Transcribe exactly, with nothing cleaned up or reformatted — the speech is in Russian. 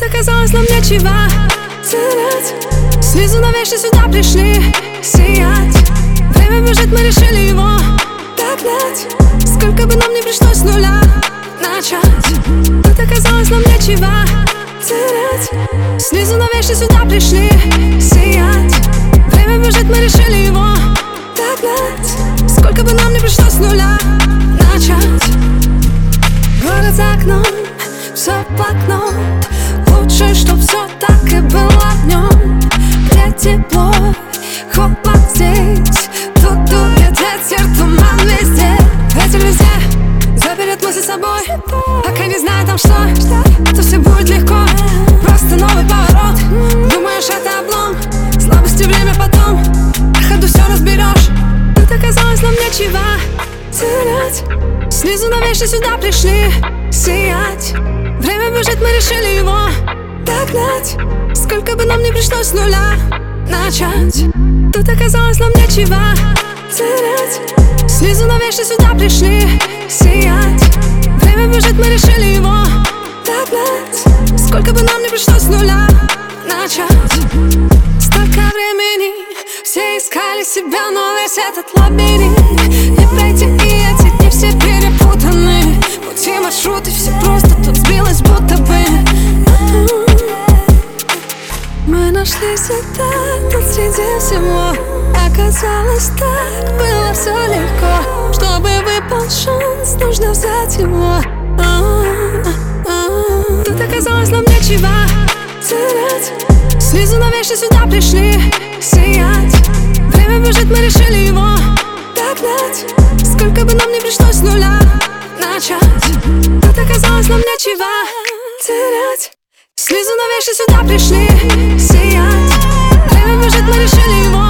Тут оказалось нам нечего терять. Снизу наверх сюда пришли сиять. Время бежит, мы решили его догнать. Сколько бы нам ни пришлось с нуля начать. Тут оказалось нам нечего терять. Снизу наверх сюда пришли сиять. Время бежит, мы решили его догнать. Сколько бы нам ни пришлось с нуля начать. Город за окном, все по окном. Лучше, чтоб все так и было днем. Где тепло, холодно здесь. Тут дует ветер, туман везде. Ветер везде, заберет мысли с собой. Пока не знаю там что, то все будет легко. Просто новый поворот. Думаешь, это облом. Слабости время потом. На ходу все разберешь. Тут оказалось нам нечего терять. Снизу наверх сюда пришли сиять. Время бежит, мы решили его догнать. Сколько бы нам ни пришлось с нуля начать. Тут оказалось нам нечего терять. Снизу наверх сюда пришли сиять. Время бежит, мы решили его догнать. Сколько бы нам ни пришлось с нуля начать. Столько времени все искали себя, но весь этот лабиринт не пройти, и эти дни все перепутаны. Пути, маршруты, все просто тут сбилось будто бы. Мы нашли себя тут среди всего. Оказалось так, было все легко. Чтобы выпал шанс, нужно взять его. Тут оказалось нам нечего терять. Снизу наверх сюда пришли сиять. Время бежит, мы решили его догнать. Сколько бы нам ни пришлось с нуля начать. Тут оказалось нам нечего терять. Снизу наверх сюда пришли сиять. Время бежит, мы решили его